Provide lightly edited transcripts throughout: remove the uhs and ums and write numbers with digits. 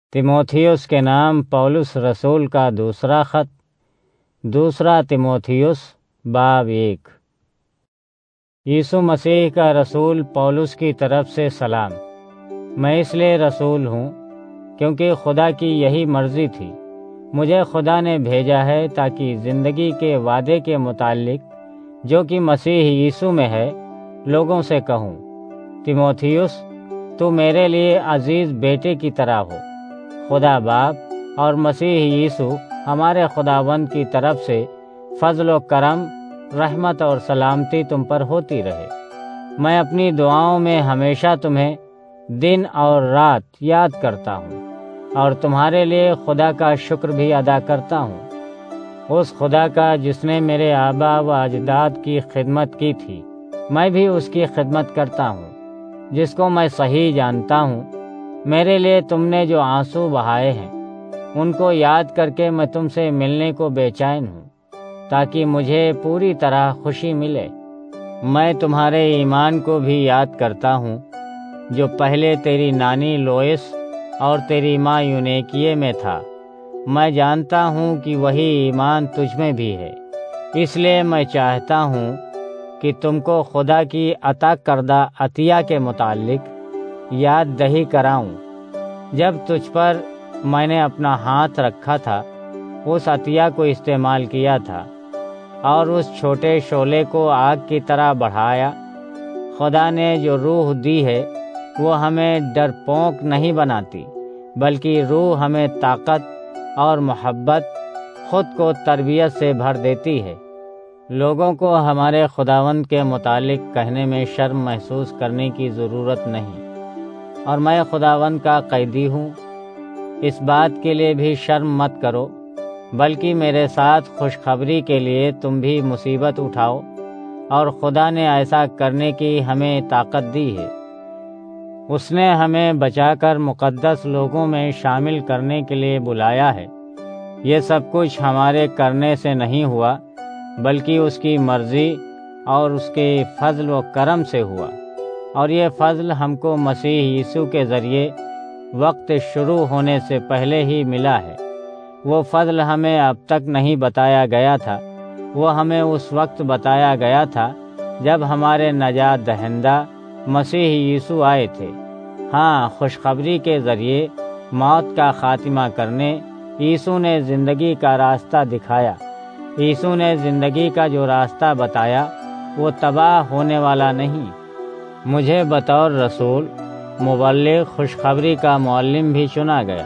تیموتھیوس کے نام پولس رسول کا دوسرا خط، دوسرا تیموتھیوس باب 1۔ یسوع مسیح کا رسول پولس کی طرف سے سلام۔ میں اس لیے رسول ہوں کیونکہ خدا کی یہی مرضی تھی۔ مجھے خدا نے بھیجا ہے تاکہ زندگی کے وعدے کے متعلق جو کہ مسیح یسوع میں ہے لوگوں سے کہوں۔ تیموتھیوس، تو میرے لیے عزیز بیٹے کی طرح ہو۔ خدا باپ اور مسیح یسوع ہمارے خداوند کی طرف سے فضل و کرم، رحمت اور سلامتی تم پر ہوتی رہے۔ میں اپنی دعاؤں میں ہمیشہ تمہیں دن اور رات یاد کرتا ہوں اور تمہارے لیے خدا کا شکر بھی ادا کرتا ہوں، اس خدا کا جس نے میرے آبا و اجداد کی خدمت کی تھی۔ میں بھی اس کی خدمت کرتا ہوں جس کو میں صحیح جانتا ہوں۔ میرے لیے تم نے جو آنسو بہائے ہیں ان کو یاد کر کے میں تم سے ملنے کو بے چین ہوں تاکہ مجھے پوری طرح خوشی ملے۔ میں تمہارے ایمان کو بھی یاد کرتا ہوں جو پہلے تیری نانی لوئس اور تیری ماں یونیکیے میں تھا۔ میں جانتا ہوں کہ وہی ایمان تجھ میں بھی ہے، اس لیے میں چاہتا ہوں کہ تم کو خدا کی عطا کردہ عطیہ کے متعلق یاد دہی کراؤں۔ جب تجھ پر میں نے اپنا ہاتھ رکھا تھا، اس عطیہ کو استعمال کیا تھا اور اس چھوٹے شعلے کو آگ کی طرح بڑھایا۔ خدا نے جو روح دی ہے وہ ہمیں ڈرپونک نہیں بناتی، بلکہ روح ہمیں طاقت اور محبت، خود کو تربیت سے بھر دیتی ہے۔ لوگوں کو ہمارے خداوند کے متعلق کہنے میں شرم محسوس کرنے کی ضرورت نہیں، اور میں خداوند کا قیدی ہوں۔ اس بات کے لیے بھی شرم مت کرو، بلکہ میرے ساتھ خوشخبری کے لیے تم بھی مصیبت اٹھاؤ، اور خدا نے ایسا کرنے کی ہمیں طاقت دی ہے۔ اس نے ہمیں بچا کر مقدس لوگوں میں شامل کرنے کے لیے بلایا ہے۔ یہ سب کچھ ہمارے کرنے سے نہیں ہوا، بلکہ اس کی مرضی اور اس کے فضل و کرم سے ہوا، اور یہ فضل ہم کو مسیح یسوع کے ذریعے وقت شروع ہونے سے پہلے ہی ملا ہے۔ وہ فضل ہمیں اب تک نہیں بتایا گیا تھا، وہ ہمیں اس وقت بتایا گیا تھا جب ہمارے نجات دہندہ مسیح یسوع آئے تھے۔ ہاں، خوشخبری کے ذریعے موت کا خاتمہ کرنے یسوع نے زندگی کا راستہ دکھایا۔ یسوع نے زندگی کا جو راستہ بتایا وہ تباہ ہونے والا نہیں۔ مجھے بطور رسول، مبلغ، خوشخبری کا معلم بھی چنا گیا،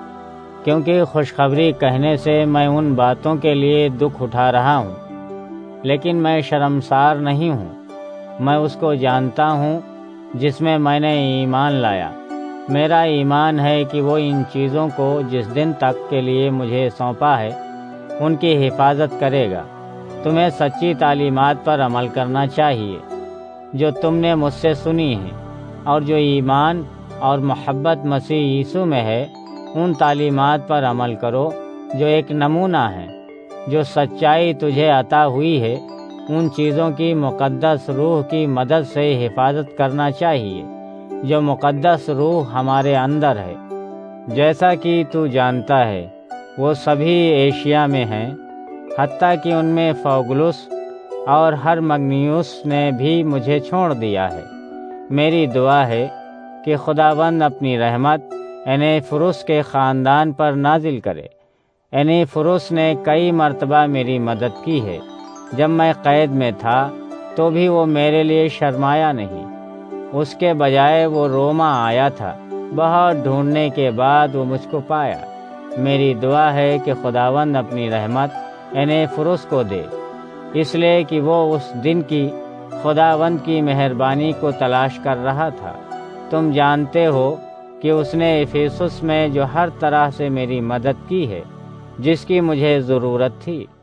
کیونکہ خوشخبری کہنے سے میں ان باتوں کے لیے دکھ اٹھا رہا ہوں، لیکن میں شرمسار نہیں ہوں۔ میں اس کو جانتا ہوں جس میں نے ایمان لایا۔ میرا ایمان ہے کہ وہ ان چیزوں کو جس دن تک کے لیے مجھے سونپا ہے ان کی حفاظت کرے گا۔ تمہیں سچی تعلیمات پر عمل کرنا چاہیے جو تم نے مجھ سے سنی ہیں، اور جو ایمان اور محبت مسیح یسوع میں ہے ان تعلیمات پر عمل کرو جو ایک نمونہ ہے۔ جو سچائی تجھے عطا ہوئی ہے ان چیزوں کی مقدس روح کی مدد سے حفاظت کرنا چاہیے جو مقدس روح ہمارے اندر ہے۔ جیسا کہ تو جانتا ہے وہ سبھی ایشیا میں ہیں، حتیٰ کہ ان میں فوگلس اور ہرمگنیوس نے بھی مجھے چھوڑ دیا ہے۔ میری دعا ہے کہ خداوند اپنی رحمت انیفروس کے خاندان پر نازل کرے۔ انیفروس نے کئی مرتبہ میری مدد کی ہے۔ جب میں قید میں تھا تو بھی وہ میرے لیے شرمایا نہیں، اس کے بجائے وہ روما آیا تھا۔ بہت ڈھونڈنے کے بعد وہ مجھ کو پایا۔ میری دعا ہے کہ خداوند اپنی رحمت انیفروس کو دے، اس لیے کہ وہ اس دن کی خداوند کی مہربانی کو تلاش کر رہا تھا۔ تم جانتے ہو کہ اس نے افیسس میں جو ہر طرح سے میری مدد کی ہے جس کی مجھے ضرورت تھی۔